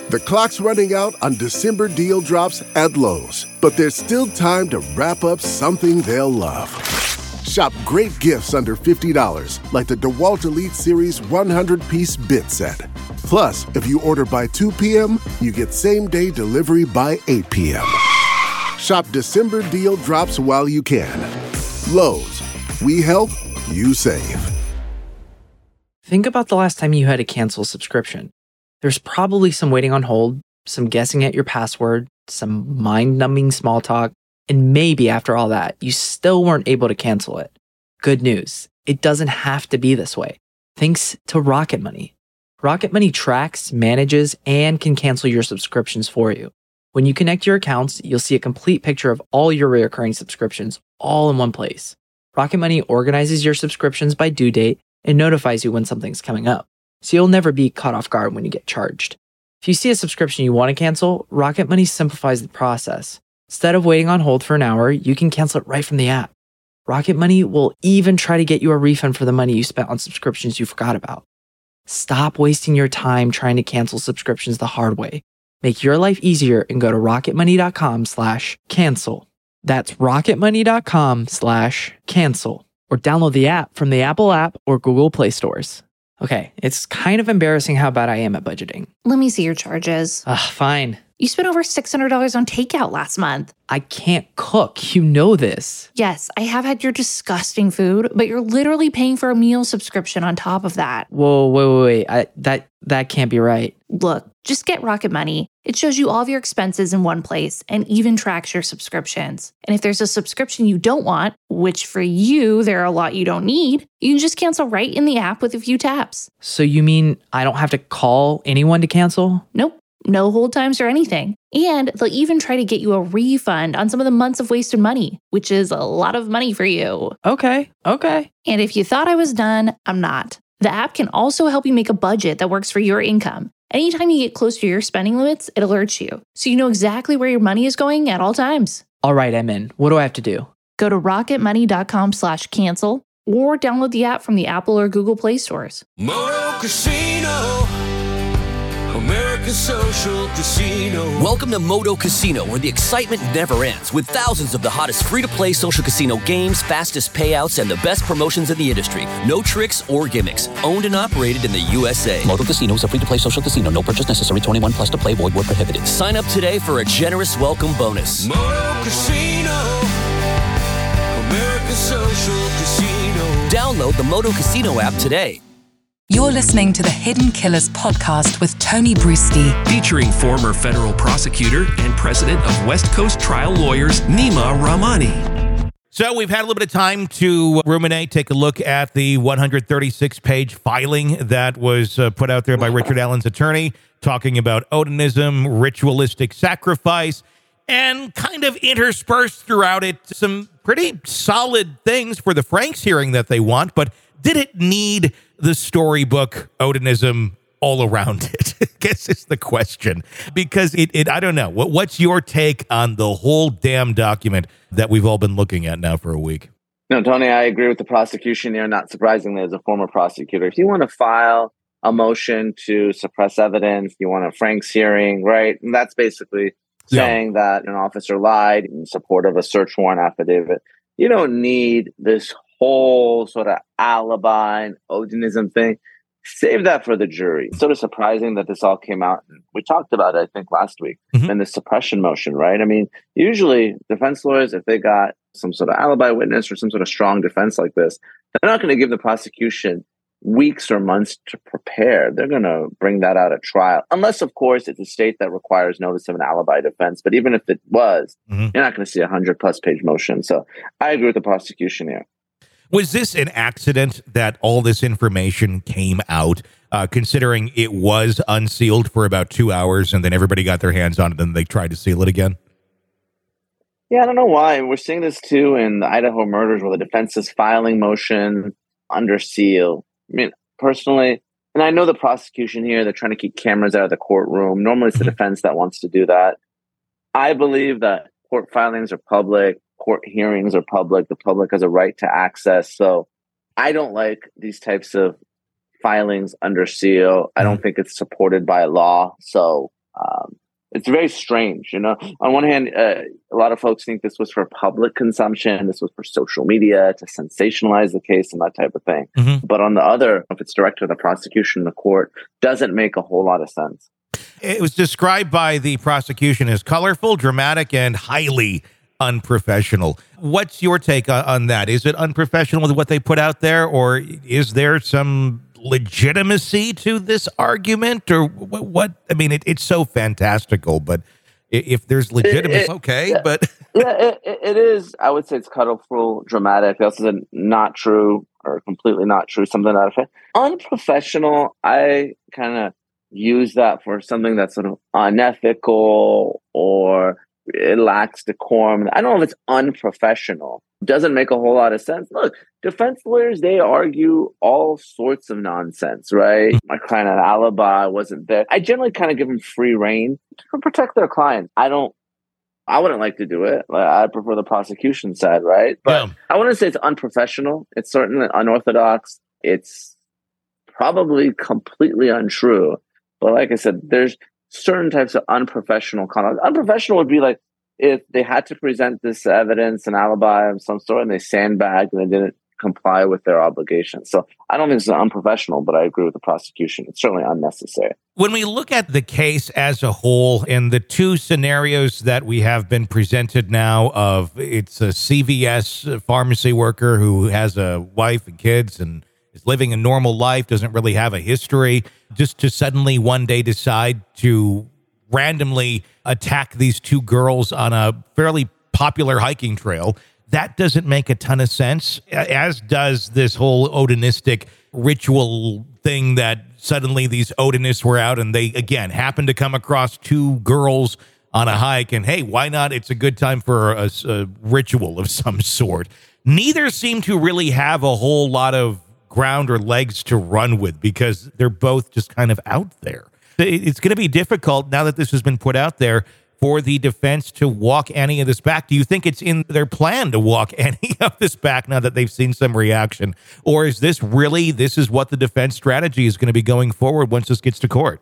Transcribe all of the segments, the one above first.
The clock's running out on December deal drops at Lowe's, but there's still time to wrap up something they'll love. Shop great gifts under $50, like the DeWalt Elite Series 100-piece bit set. Plus, if you order by 2 p.m., you get same-day delivery by 8 p.m. Shop December deal drops while you can. Lowe's, we help, you save. Think about the last time you had to cancel a subscription. There's probably some waiting on hold, some guessing at your password, some mind-numbing small talk, and maybe after all that, you still weren't able to cancel it. Good news, it doesn't have to be this way. Thanks to Rocket Money. Rocket Money tracks, manages, and can cancel your subscriptions for you. When you connect your accounts, you'll see a complete picture of all your recurring subscriptions all in one place. Rocket Money organizes your subscriptions by due date and notifies you when something's coming up, so you'll never be caught off guard when you get charged. If you see a subscription you want to cancel, Rocket Money simplifies the process. Instead of waiting on hold for an hour, you can cancel it right from the app. Rocket Money will even try to get you a refund for the money you spent on subscriptions you forgot about. Stop wasting your time trying to cancel subscriptions the hard way. Make your life easier and go to rocketmoney.com/cancel. That's rocketmoney.com/cancel. Or download the app from the Apple app or Google Play stores. Okay, it's kind of embarrassing how bad I am at budgeting. Let me see your charges. Fine. You spent over $600 on takeout last month. I can't cook. You know this. Yes, I have had your disgusting food, but you're literally paying for a meal subscription on top of that. Whoa, wait. That can't be right. Look, just get Rocket Money. It shows you all of your expenses in one place and even tracks your subscriptions. And if there's a subscription you don't want, which for you, there are a lot you don't need, you can just cancel right in the app with a few taps. So you mean I don't have to call anyone to cancel? Nope. No hold times or anything. And they'll even try to get you a refund on some of the months of wasted money, which is a lot of money for you. Okay. And if you thought I was done, I'm not. The app can also help you make a budget that works for your income. Anytime you get close to your spending limits, it alerts you, so you know exactly where your money is going at all times. All right, I'm in. What do I have to do? Go to rocketmoney.com/cancel or download the app from the Apple or Google Play stores. Moto Casino, America's social casino. Welcome to Moto Casino, where the excitement never ends, with thousands of the hottest free-to-play social casino games, fastest payouts, and the best promotions in the industry. No tricks or gimmicks. Owned and operated in the USA. Moto Casino is a free-to-play social casino. No purchase necessary. 21 plus to play. Void where prohibited. Sign up today for a generous welcome bonus. Moto Casino, America's social casino. Download the Moto Casino app today. You're listening to the Hidden Killers podcast with Tony Bruschi, featuring former federal prosecutor and president of West Coast Trial Lawyers, Nima Rahmani. So we've had a little bit of time to ruminate, take a look at the 136-page filing that was put out there by Richard Allen's attorney, talking about Odinism, ritualistic sacrifice, and kind of interspersed throughout it some pretty solid things for the Franks hearing that they want, but did it need the storybook Odinism all around it? I guess is the question. Because it I don't know. What's your take on the whole damn document that we've all been looking at now for a week? No, Tony, I agree with the prosecution here. Not surprisingly, as a former prosecutor, if you want to file a motion to suppress evidence, you want a Franks hearing, right? And that's basically saying that an officer lied in support of a search warrant affidavit. You don't need this whole sort of alibi and Odinism thing. Save that for the jury. It's sort of surprising that this all came out. We talked about it, I think, last week in the suppression motion, right? I mean, usually defense lawyers, if they got some sort of alibi witness or some sort of strong defense like this, they're not going to give the prosecution weeks or months to prepare. They're going to bring that out at trial. Unless, of course, it's a state that requires notice of an alibi defense. But even if it was, you're not going to see a 100-plus page motion. So I agree with the prosecution here. Was this an accident that all this information came out, considering it was unsealed for about 2 hours and then everybody got their hands on it and they tried to seal it again? Yeah, I don't know why. We're seeing this too in the Idaho murders where the defense is filing motion under seal. I mean, personally, and I know the prosecution here, they're trying to keep cameras out of the courtroom. Normally it's the defense that wants to do that. I believe that court filings are public. Court hearings are public. The public has a right to access. So I don't like these types of filings under seal. I don't think it's supported by law. So It's very strange, you know. On one hand, a lot of folks think this was for public consumption, this was for social media to sensationalize the case and that type of thing. But on the other, if it's directed to the prosecution, the court, doesn't make a whole lot of sense. It was described by the prosecution as colorful, dramatic, and highly unprofessional. What's your take on that? Is it unprofessional with what they put out there, or is there some legitimacy to this argument, or what? I mean, it's so fantastical, but if there's legitimacy, okay, yeah. but it is. I would say it's colorful, dramatic. They also said not true or completely not true, something out of it. Unprofessional, I kind of use that for something that's sort of unethical or it lacks decorum. I don't know if it's unprofessional. Doesn't make a whole lot of sense. Look, defense lawyers, they argue all sorts of nonsense, right? My client had an alibi, wasn't there. I generally kind of give them free rein to protect their client. I wouldn't like to do it. I prefer the prosecution side, right? But I wouldn't say it's unprofessional. It's certainly unorthodox. It's probably completely untrue. But like I said, there's certain types of unprofessional conduct. Unprofessional would be like if they had to present this evidence, an alibi of some sort, and they sandbagged and they didn't comply with their obligations. So I don't think it's unprofessional, but I agree with the prosecution. It's certainly unnecessary. When we look at the case as a whole and the two scenarios that we have been presented now of it's a CVS pharmacy worker who has a wife and kids and is living a normal life, doesn't really have a history, just to suddenly one day decide to randomly attack these two girls on a fairly popular hiking trail. That doesn't make a ton of sense, as does this whole Odinistic ritual thing that suddenly these Odinists were out and they, again, happened to come across two girls on a hike and, hey, why not? It's a good time for a ritual of some sort. Neither seem to really have a whole lot of ground or legs to run with because they're both just kind of out there. It's going to be difficult now that this has been put out there for the defense to walk any of this back. Do you think it's in their plan to walk any of this back now that they've seen some reaction? Or is this is what the defense strategy is going to be going forward once this gets to court?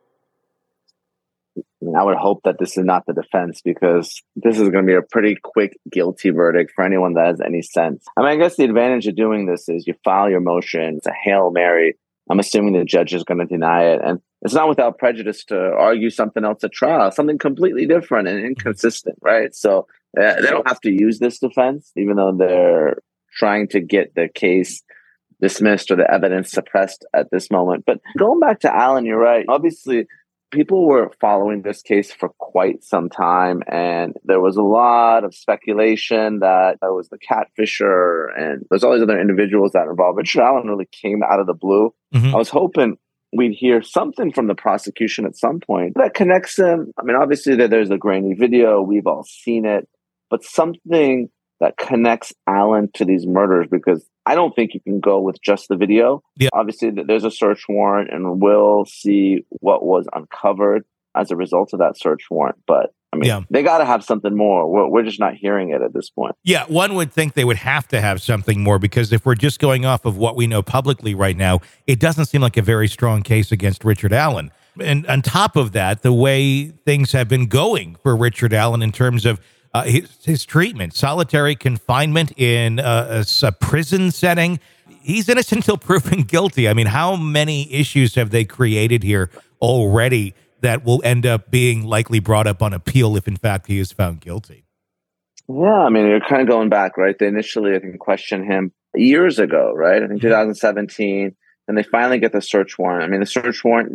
I would hope that this is not the defense because this is going to be a pretty quick guilty verdict for anyone that has any sense. I mean, I guess the advantage of doing this is you file your motion. It's a Hail Mary. I'm assuming the judge is going to deny it. And it's not without prejudice to argue something else at trial, something completely different and inconsistent, right? So they don't have to use this defense, even though they're trying to get the case dismissed or the evidence suppressed at this moment. But going back to Allen, you're right. Obviously, people were following this case for quite some time, and there was a lot of speculation that it was the catfisher, and there's all these other individuals that are involved. Richard Allen really came out of the blue. I was hoping we'd hear something from the prosecution at some point that connects him. I mean, obviously there's a grainy video. We've all seen it, but something that connects Allen to these murders, because I don't think you can go with just the video. Yeah. Obviously, there's a search warrant, and we'll see what was uncovered as a result of that search warrant. But I mean, they got to have something more. We're just not hearing it at this point. Yeah, one would think they would have to have something more, because if we're just going off of what we know publicly right now, it doesn't seem like a very strong case against Richard Allen. And on top of that, the way things have been going for Richard Allen in terms of his treatment, solitary confinement in a prison setting. He's innocent until proven guilty. I mean, how many issues have they created here already that will end up being likely brought up on appeal if, in fact, he is found guilty? Yeah, I mean, you're kind of going back, right? They initially, I think, questioned him years ago, right? I think 2017, and they finally get the search warrant. I mean, the search warrant,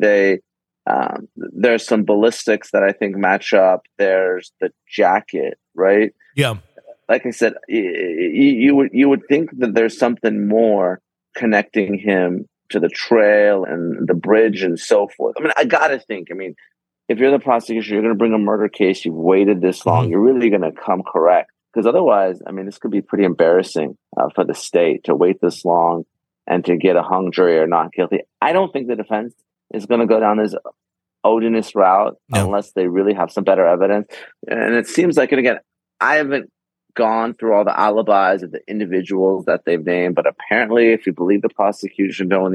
there's some ballistics that I think match up. There's the jacket, right? Yeah. Like I said, you would think that there's something more connecting him to the trail and the bridge and so forth. I mean, I gotta think. I mean, if you're the prosecution, you're going to bring a murder case. You've waited this long. You're really going to come correct, because otherwise, I mean, this could be pretty embarrassing for the state to wait this long and to get a hung jury or not guilty. I don't think the defense is going to go down this Odinist route unless they really have some better evidence. And it seems like, and again, I haven't gone through all the alibis of the individuals that they've named, but apparently, if you believe the prosecution, Tony,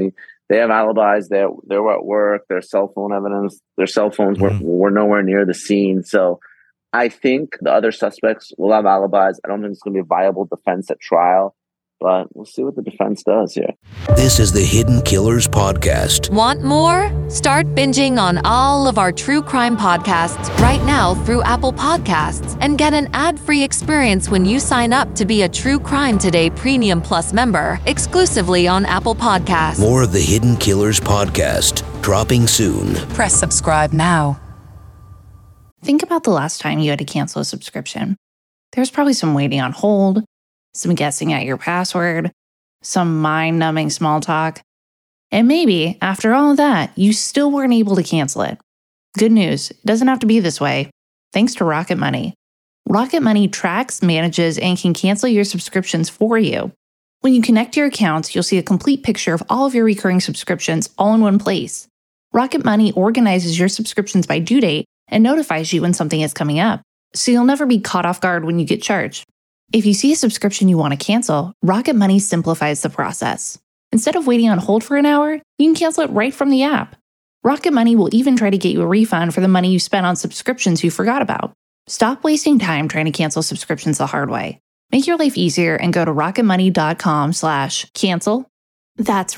They have alibis. They're at work. Their cell phone evidence. Their cell phones were nowhere near the scene. So I think the other suspects will have alibis. I don't think it's going to be a viable defense at trial. But we'll see what the defense does here. This is the Hidden Killers Podcast. Want more? Start binging on all of our true crime podcasts right now through Apple Podcasts and get an ad-free experience when you sign up to be a True Crime Today Premium Plus member exclusively on Apple Podcasts. More of the Hidden Killers Podcast, dropping soon. Press subscribe now. Think about the last time you had to cancel a subscription. There's probably some waiting on hold, some guessing at your password, some mind-numbing small talk. And maybe, after all of that, you still weren't able to cancel it. Good news, it doesn't have to be this way. Thanks to Rocket Money. Rocket Money tracks, manages, and can cancel your subscriptions for you. When you connect your accounts, you'll see a complete picture of all of your recurring subscriptions all in one place. Rocket Money organizes your subscriptions by due date and notifies you when something is coming up, so you'll never be caught off guard when you get charged. If you see a subscription you want to cancel, Rocket Money simplifies the process. Instead of waiting on hold for an hour, you can cancel it right from the app. Rocket Money will even try to get you a refund for the money you spent on subscriptions you forgot about. Stop wasting time trying to cancel subscriptions the hard way. Make your life easier and go to rocketmoney.com/cancel. That's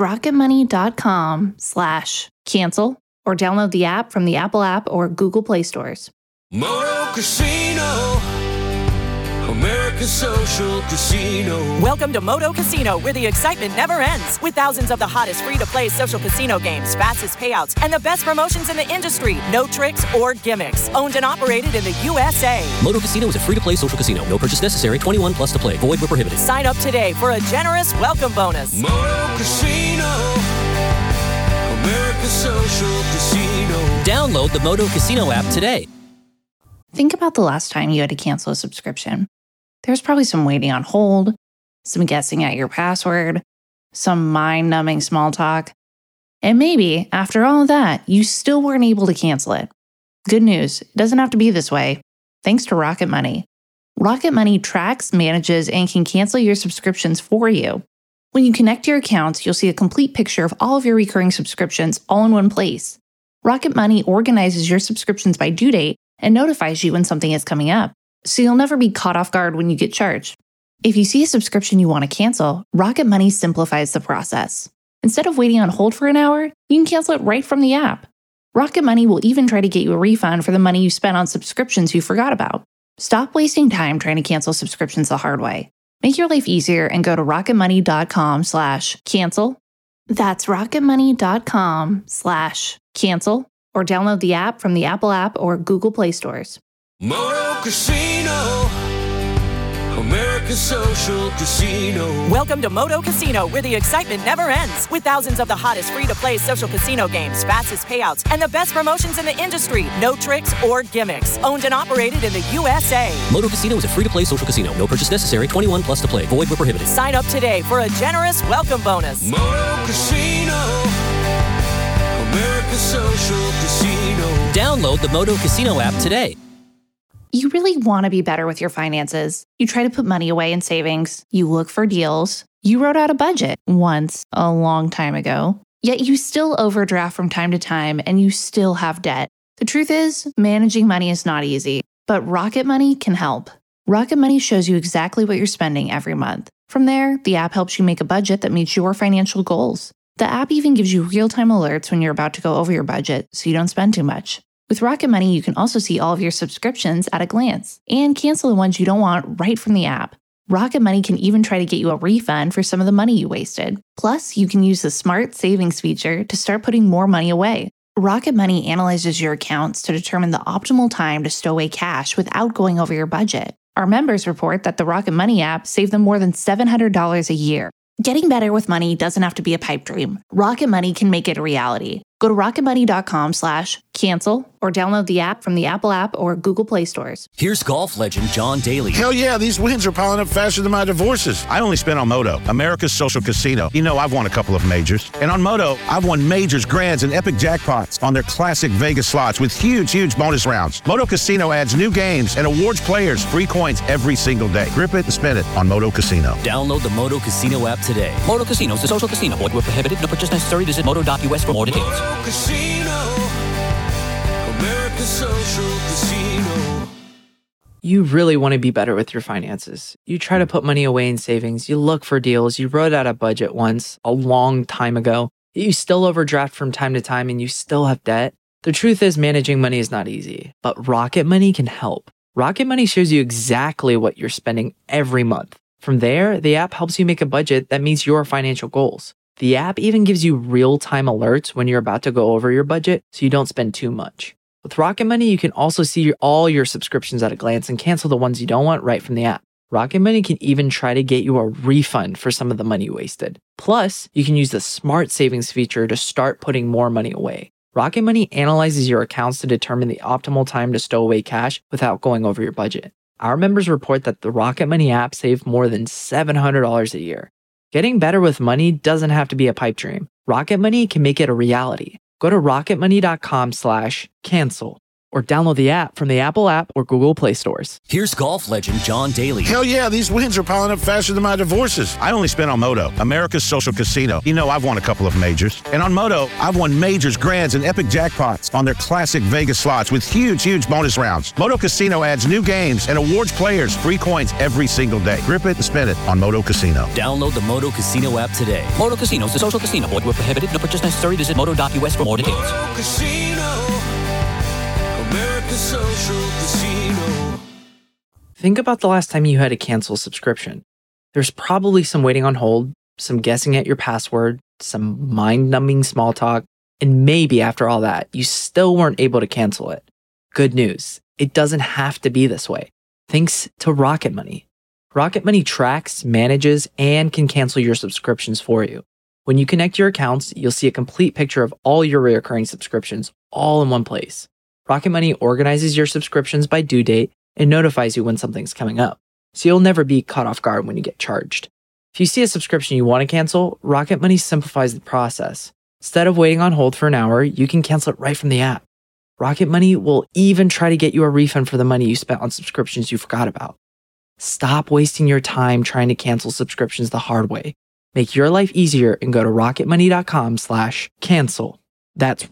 rocketmoney.com/cancel, or download the app from the Apple App or Google Play stores. Moto Casino, America's social casino. Welcome to Moto Casino, where the excitement never ends. With thousands of the hottest free-to-play social casino games, fastest payouts, and the best promotions in the industry. No tricks or gimmicks. Owned and operated in the USA. Moto Casino is a free-to-play social casino. No purchase necessary. 21 plus to play. Void where prohibited. Sign up today for a generous welcome bonus. Moto Casino, America's social casino. Download the Moto Casino app today. Think about the last time you had to cancel a subscription. There's probably some waiting on hold, some guessing at your password, some mind-numbing small talk. And maybe, after all of that, you still weren't able to cancel it. Good news, it doesn't have to be this way. Thanks to Rocket Money. Rocket Money tracks, manages, and can cancel your subscriptions for you. When you connect your accounts, you'll see a complete picture of all of your recurring subscriptions all in one place. Rocket Money organizes your subscriptions by due date and notifies you when something is coming up, so you'll never be caught off guard when you get charged. If you see a subscription you want to cancel, Rocket Money simplifies the process. Instead of waiting on hold for an hour, you can cancel it right from the app. Rocket Money will even try to get you a refund for the money you spent on subscriptions you forgot about. Stop wasting time trying to cancel subscriptions the hard way. Make your life easier and go to rocketmoney.com/cancel. That's rocketmoney.com/cancel, or download the app from the Apple App or Google Play stores. Moto Casino, America's social casino. Welcome to Moto Casino, where the excitement never ends. With thousands of the hottest free-to-play social casino games, fastest payouts, and the best promotions in the industry. No tricks or gimmicks. Owned and operated in the USA. Moto Casino is a free-to-play social casino. No purchase necessary. 21 plus to play. Void where prohibited. Sign up today for a generous welcome bonus. Moto Casino, America's social casino. Download the Moto Casino app today. You really want to be better with your finances. You try to put money away in savings. You look for deals. You wrote out a budget once, a long time ago. Yet you still overdraft from time to time and you still have debt. The truth is, managing money is not easy, but Rocket Money can help. Rocket Money shows you exactly what you're spending every month. From there, the app helps you make a budget that meets your financial goals. The app even gives you real-time alerts when you're about to go over your budget so you don't spend too much. With Rocket Money, you can also see all of your subscriptions at a glance and cancel the ones you don't want right from the app. Rocket Money can even try to get you a refund for some of the money you wasted. Plus, you can use the Smart Savings feature to start putting more money away. Rocket Money analyzes your accounts to determine the optimal time to stow away cash without going over your budget. Our members report that the Rocket Money app saved them more than $700 a year. Getting better with money doesn't have to be a pipe dream. Rocket Money can make it a reality. Go to rocketmoney.com/cancel or download the app from the Apple app or Google Play stores. Here's golf legend John Daly. Hell yeah, these wins are piling up faster than my divorces. I only spent on Moto, America's social casino. You know, I've won a couple of majors. And on Moto, I've won majors, grands, and epic jackpots on their classic Vegas slots with huge bonus rounds. Moto Casino adds new games and awards players free coins every single day. Grip it and spin it on Moto Casino. Download the Moto Casino app today. Moto Casino is a social casino. Void where prohibited. No purchase necessary. Visit moto.us for more details. Moto Casino, America's social casino. You really want to be better with your finances. You try to put money away in savings. You look for deals. You wrote out a budget once a long time ago. You still overdraft from time to time and you still have debt. The truth is managing money is not easy, but Rocket Money can help. Rocket Money shows you exactly what you're spending every month. From there, the app helps you make a budget that meets your financial goals. The app even gives you real-time alerts when you're about to go over your budget so you don't spend too much. With Rocket Money, you can also see all your subscriptions at a glance and cancel the ones you don't want right from the app. Rocket Money can even try to get you a refund for some of the money you wasted. Plus, you can use the Smart Savings feature to start putting more money away. Rocket Money analyzes your accounts to determine the optimal time to stow away cash without going over your budget. Our members report that the Rocket Money app saved more than $700 a year. Getting better with money doesn't have to be a pipe dream. Rocket Money can make it a reality. Go to rocketmoney.com/cancel or download the app from the Apple app or Google Play stores. Here's golf legend John Daly. Hell yeah, these wins are piling up faster than my divorces. I only spent on Moto, America's social casino. You know, I've won a couple of majors. And on Moto, I've won majors, grands, and epic jackpots on their classic Vegas slots with huge bonus rounds. Moto Casino adds new games and awards players free coins every single day. Grip it and spin it on Moto Casino. Download the Moto Casino app today. Moto Casino is a social casino. Void where prohibited. No purchase necessary. Visit moto.us for more details. Moto Casino, America's social casino. Think about the last time you had to cancel a subscription. There's probably some waiting on hold, some guessing at your password, some mind-numbing small talk, and maybe after all that, you still weren't able to cancel it. Good news, it doesn't have to be this way. Thanks to Rocket Money. Rocket Money tracks, manages, and can cancel your subscriptions for you. When you connect your accounts, you'll see a complete picture of all your recurring subscriptions all in one place. Rocket Money organizes your subscriptions by due date and notifies you when something's coming up, so you'll never be caught off guard when you get charged. If you see a subscription you want to cancel, Rocket Money simplifies the process. Instead of waiting on hold for an hour, you can cancel it right from the app. Rocket Money will even try to get you a refund for the money you spent on subscriptions you forgot about. Stop wasting your time trying to cancel subscriptions the hard way. Make your life easier and go to rocketmoney.com/cancel. That's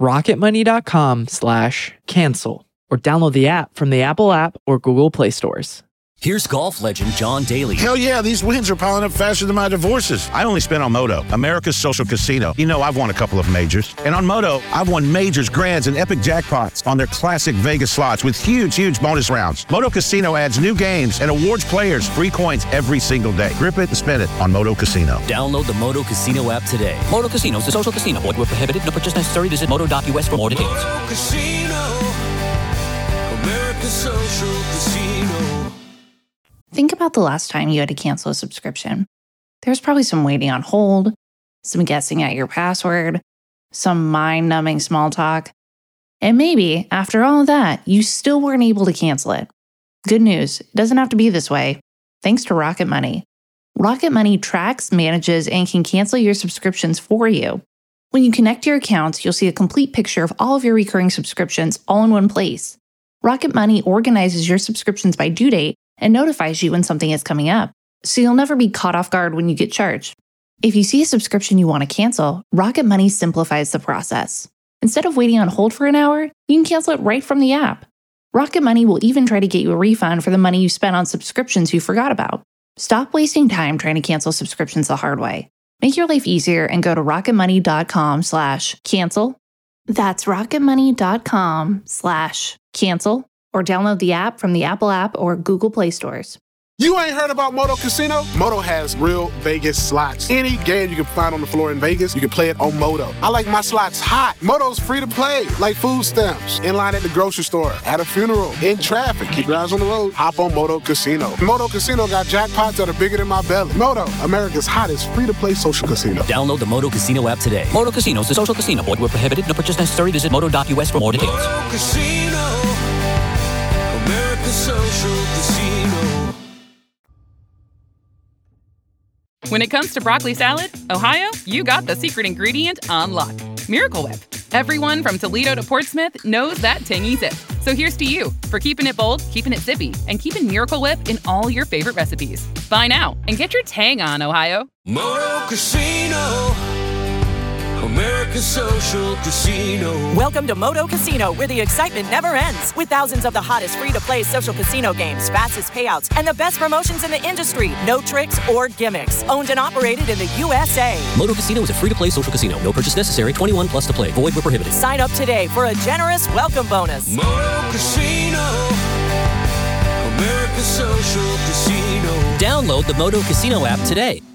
rocketmoney.com/cancel or download the app from the Apple app or Google Play stores. Here's golf legend John Daly. Hell yeah, these wins are piling up faster than my divorces. I only spent on Moto, America's social casino. You know, I've won a couple of majors. And on Moto, I've won majors, grands, and epic jackpots on their classic Vegas slots with huge bonus rounds. Moto Casino adds new games and awards players free coins every single day. Grip it and spin it on Moto Casino. Download the Moto Casino app today. Moto Casino is a social casino. Void where prohibited. No purchase necessary. Visit moto.us for more details. Moto Casino, America's social casino. Think about the last time you had to cancel a subscription. There's probably some waiting on hold, some guessing at your password, some mind-numbing small talk, and maybe, after all of that, you still weren't able to cancel it. Good news, it doesn't have to be this way. Thanks to Rocket Money. Rocket Money tracks, manages, and can cancel your subscriptions for you. When you connect your accounts, you'll see a complete picture of all of your recurring subscriptions all in one place. Rocket Money organizes your subscriptions by due date and notifies you when something is coming up, so you'll never be caught off guard when you get charged. If you see a subscription you want to cancel, Rocket Money simplifies the process. Instead of waiting on hold for an hour, you can cancel it right from the app. Rocket Money will even try to get you a refund for the money you spent on subscriptions you forgot about. Stop wasting time trying to cancel subscriptions the hard way. Make your life easier and go to rocketmoney.com/cancel. That's rocketmoney.com/cancel or download the app from the Apple app or Google Play stores. You ain't heard about Moto Casino? Moto has real Vegas slots. Any game you can find on the floor in Vegas, you can play it on Moto. I like my slots hot. Moto's free to play, like food stamps, in line at the grocery store, at a funeral, in traffic. Keep your eyes on the road. Hop on Moto Casino. Moto Casino got jackpots that are bigger than my belly. Moto, America's hottest free-to-play social casino. Download the Moto Casino app today. Moto Casino is a social casino. Void where prohibited. No purchase necessary. Visit moto.us for more details. Moto Casino, America's social casino. When it comes to broccoli salad, Ohio, you got the secret ingredient on lock. Miracle Whip. Everyone from Toledo to Portsmouth knows that tangy zip. So here's to you for keeping it bold, keeping it zippy, and keeping Miracle Whip in all your favorite recipes. Buy now and get your tang on, Ohio. Moto Casino, America's social casino. Welcome to Moto Casino, where the excitement never ends. With thousands of the hottest free-to-play social casino games, fastest payouts, and the best promotions in the industry. No tricks or gimmicks. Owned and operated in the USA. Moto Casino is a free-to-play social casino. No purchase necessary. 21 plus to play. Void where prohibited. Sign up today for a generous welcome bonus. Moto Casino, America's social casino. Download the Moto Casino app today.